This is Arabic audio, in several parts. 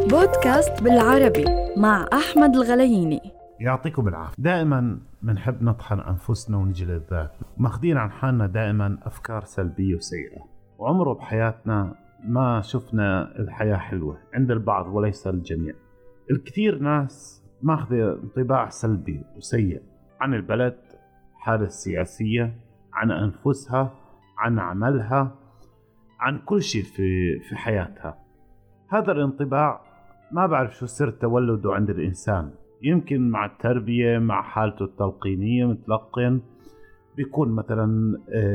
بودكاست بالعربي مع أحمد الغلييني. يعطيكم العافية. دائما منحب نطحن أنفسنا ونجلد ذات، ماخذين عن حالنا دائما أفكار سلبية وسيئة، وعمره بحياتنا ما شفنا الحياة حلوة عند البعض وليس الجميع. الكثير ناس ماخذة انطباع سلبي وسيء عن البلد، حالة السياسية، عن أنفسها، عن عملها، عن كل شيء في حياتها. هذا الانطباع ما بعرف شو سر تولده عند الإنسان، يمكن مع التربية، مع حالته التلقينية، متلقن بيكون مثلا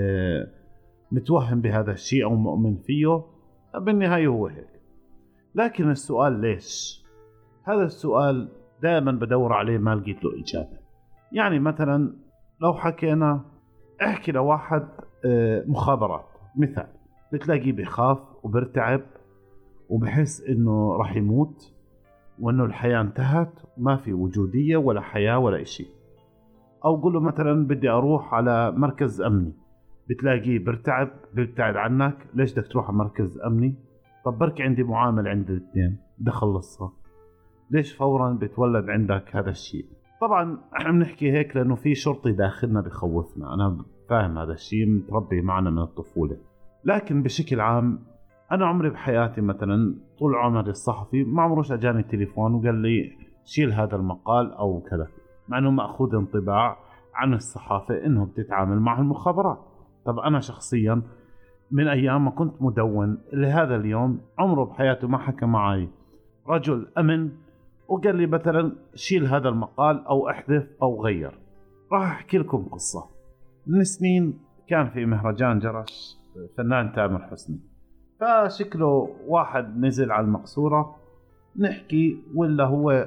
متوهم بهذا الشيء أو مؤمن فيه، بالنهاية هو هيك. لكن السؤال ليش؟ هذا السؤال دائما بدور عليه ما لقيت له إجابة. يعني مثلا لو حكينا احكي لواحد مخابرات مثال، بتلاقيه بخاف وبرتعب وبحس انه راح يموت وانه الحياة انتهت وما في وجودية ولا حياة ولا اشي. او قوله مثلا بدي اروح على مركز امني، بتلاقيه برتعب، بيبتعد عنك. ليش بدك تروح على مركز امني؟ طب بركي عندي معامل عند الاثنين بدي اخلصها. ليش فورا بتولد عندك هذا الشيء؟ طبعا احنا بنحكي هيك لانه في شرطي داخلنا بخوفنا، انا فاهم هذا الشيء، متربي معنا من الطفولة. لكن بشكل عام أنا عمري بحياتي مثلا طول عمري الصحفي ما عمروش أجاني تليفون وقال لي شيل هذا المقال أو كذا، مع أنه مأخوذ انطباع عن الصحافة إنه بتتعامل مع المخابرات. طب أنا شخصيا من أيام ما كنت مدون لهذا اليوم عمره بحياته ما حكى معي رجل أمن وقال لي مثلا شيل هذا المقال أو احذف أو غير. راح أحكي لكم قصة. من سنين كان في مهرجان جرش فنان تامر حسني، فشكله واحد نزل على المقصورة نحكي ولا هو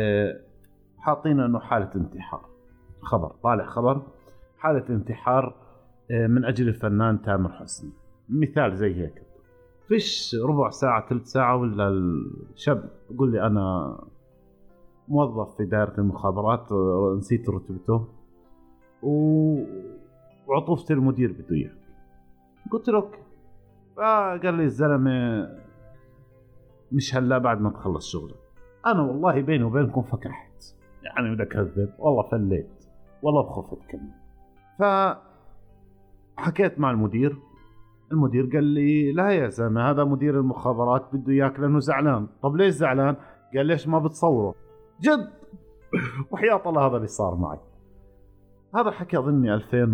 حاطين انه حالة انتحار، خبر طالع خبر حالة انتحار من اجل الفنان تامر حسني، مثال زي هيك. فيش ربع ساعة ثلث ساعة ولا الشاب يقول لي انا موظف في دائرة المخابرات نسيت رتبته وعطوفة المدير بده اياه. قلت له فقال لي الزلمة مش هلا بعد ما تخلص شغلك. أنا والله بيني وبينكم فكحت، يعني بدك كذب والله فليت والله بخفت كمان. فحكيت مع المدير قال لي لا يا زلمة هذا مدير المخابرات بده إياك لأنه زعلان. طب ليش زعلان؟ قال ليش ما بتصوره جد. وحياة الله هذا اللي صار معي. هذا حكي أظني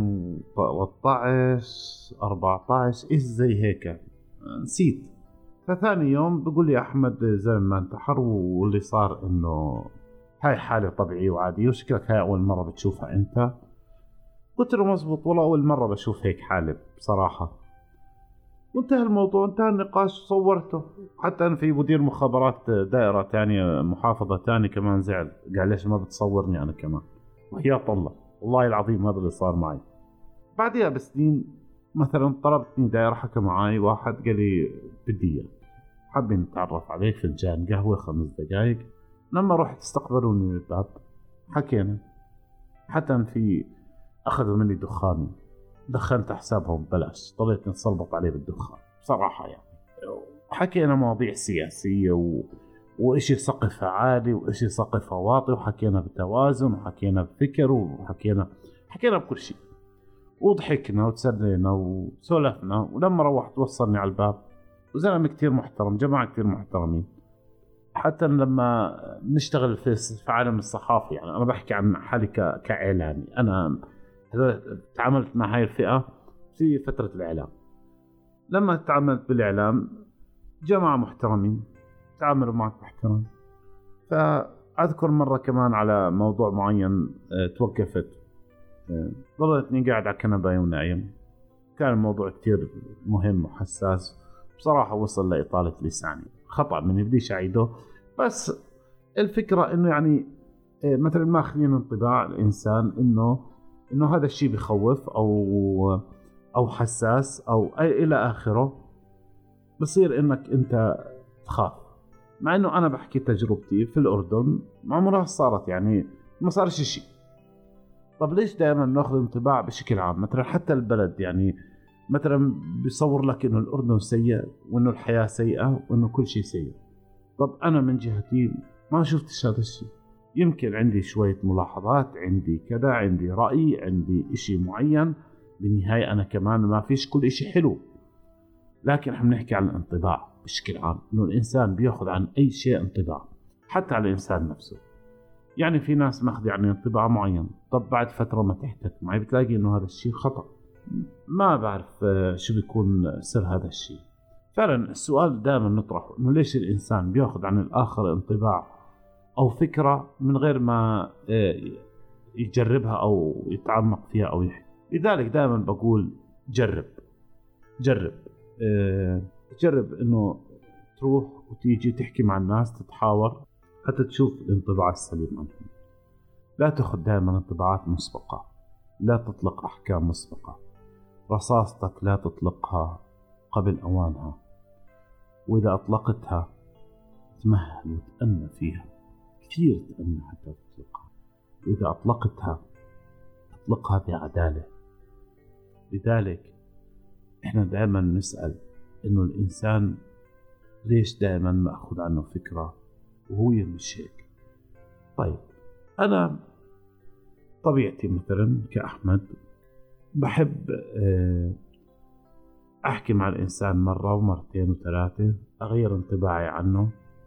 2013 14 إيش زي هيك نسيت. فثاني يوم بقول لي أحمد زلمة ما انتحر واللي صار إنه هاي حالة طبيعية وعادية وشكلك هاي أول مرة بتشوفها أنت. قلت له مزبوط والله أول مرة بشوف هيك حالة بصراحة. وانتهى الموضوع، انتهى النقاش. صورته حتى أنا في مدير مخابرات دائرة تانية محافظة تانية كمان زعل، قال ليش ما بتصورني أنا كمان. وحياة الله والله العظيم هذا اللي صار معي. بعدها بسنين مثلا طلبتني داير، حكى معي واحد قال لي بدي اياك، حابين نتعرف عليك، فنجان قهوة 5 دقائق. لما رحت استقبلوني من الباب حكينا، حتى في أخذوا مني دخاني، دخنت حسابهم ببلاش، ضليت نتسلبط عليه بالدخان بصراحة. يعني حكينا مواضيع سياسية وإشي سقفها عالي وإشي سقفها واطي، وحكينا بتوازن وحكينا بفكر وحكينا بكل شيء، وضحكنا وتسلينا وسولفنا. ولما روحت وصلني على الباب وزلمة كتير محترم، جماعة كتير محترمين. حتى لما نشتغل في عالم الصحافة، يعني أنا بحكي عن حالي كإعلامي، أنا تعاملت مع هاي الفئة في فترة الإعلام. لما تعاملت بالإعلام جماعة محترمين تعاملوا معك باحترام. فأذكر مرة كمان على موضوع معين توقفت، ضلتني قاعد على كنباية ونايم. كان الموضوع كتير مهم وحساس بصراحة، وصل لإطالة لساني، خطأ مني بديش أعيده. بس الفكرة إنه يعني مثلا ما خلينا انطباع الإنسان إنه هذا الشيء بخوف أو حساس أو إلى آخره، بصير إنك أنت تخاف. مع إنه أنا بحكي تجربتي في الأردن ما عمرها صارت، يعني ما صارش شيء. طب ليش دائما ناخذ انطباع بشكل عام؟ مثلا حتى البلد يعني مثلا بيصور لك إنه الأردن سيء وإنه الحياة سيئة وإنه كل شيء سيء. طب أنا من جهتي ما شفتش هذا الشيء، يمكن عندي شوية ملاحظات، عندي كذا، عندي رأي، عندي إشي معين. بالنهاية أنا كمان ما فيش كل إشي حلو، لكن احنا بنحكي عن الانطباع بشكل عام، إنه الإنسان بيأخذ عن أي شيء انطباع، حتى على الإنسان نفسه. يعني في ناس ماخذة عن انطباع معين، طب بعد فترة ما تحتك معي بتلاقي إنه هذا الشيء خطأ. ما بعرف شو بيكون سر هذا الشيء. فعلا السؤال دائما نطرحه، إنه ليش الإنسان بيأخذ عن الآخر انطباع أو فكرة من غير ما يجربها أو يتعمق فيها أو يحكي. لذلك دائما بقول جرب جرب إنه تروح وتيجي تحكي مع الناس، تتحاور حتى تشوف الانطباع السليم عنهم. لا تأخذ دائما انطباعات مسبقة، لا تطلق أحكام مسبقة، رصاصتك لا تطلقها قبل أوانها، وإذا أطلقتها تمهل وتأنى فيها كثير، تأنى حتى تطلقها. وإذا أطلقتها أطلقها بعدالة. لذلك إحنا دائما نسأل إنه الإنسان ليش دائما مأخذ عنه فكرة وهو مش هيك. طيب أنا طبيعتي مثلا كأحمد بحب أحكي مع الإنسان مرة ومرتين وثلاثة، أغير انطباعي عنه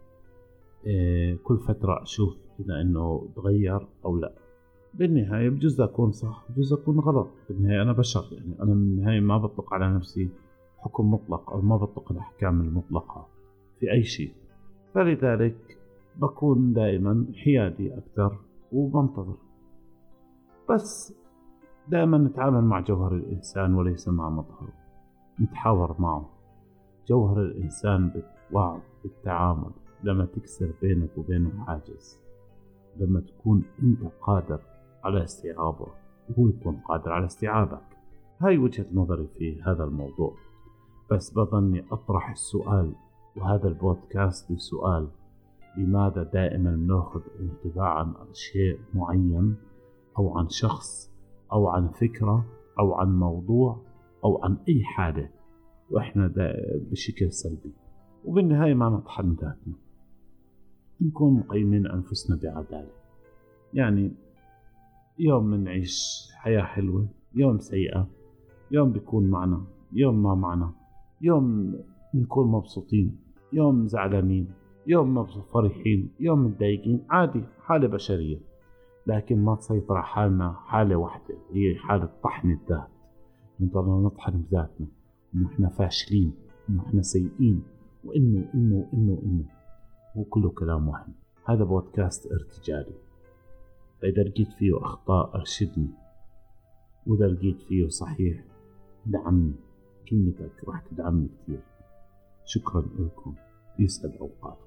كل فترة، أشوف إذا إنه تغير أو لا. بالنهاية بجوز أكون صح بجوز أكون غلط، بالنهاية أنا بشر، يعني أنا من النهاية ما بطلق على نفسي حكم مطلق أو ما بطلق الأحكام المطلقة في أي شيء. فلذلك بكون دائما حيادي أكثر وبنتظر، بس دائما نتعامل مع جوهر الإنسان وليس مع مظهره، نتحاور معه. جوهر الإنسان بالوعظ بالتعامل، لما تكسر بينك وبينه حاجز، لما تكون أنت قادر على استيعابه وهو يكون قادر على استيعابك. هاي وجهة نظري في هذا الموضوع. بس بظني أطرح السؤال، وهذا البودكاست بسؤال: لماذا دائما نأخذ انطباعا عن شيء معين أو عن شخص أو عن فكرة أو عن موضوع أو عن أي حاجة وإحنا بشكل سلبي، وبالنهاية ما نطحن ذاتنا. نكون مقيمين أنفسنا بعدالة. يعني يوم نعيش حياة حلوة، يوم سيئة، يوم بيكون معنا، يوم ما معنا، يوم نكون مبسوطين، يوم زعلانين، يوم فرحين، يوم متضايقين، عادي، حالة بشرية. لكن ما تسيطر على حالنا حالة واحدة، هي حالة طحن الذات. نضلنا نطحن بذاتنا إنه إحنا فاشلين، إنه إحنا سيئين، وإنه وكله كلام وهم. هذا بودكاست ارتجالي، فإذا لقيت فيه أخطاء أرشدني، وإذا لقيت فيه صحيح دعمني. كلمتك راح تدعمني كثير. شكرا لكم، يسعد أوقاتكم.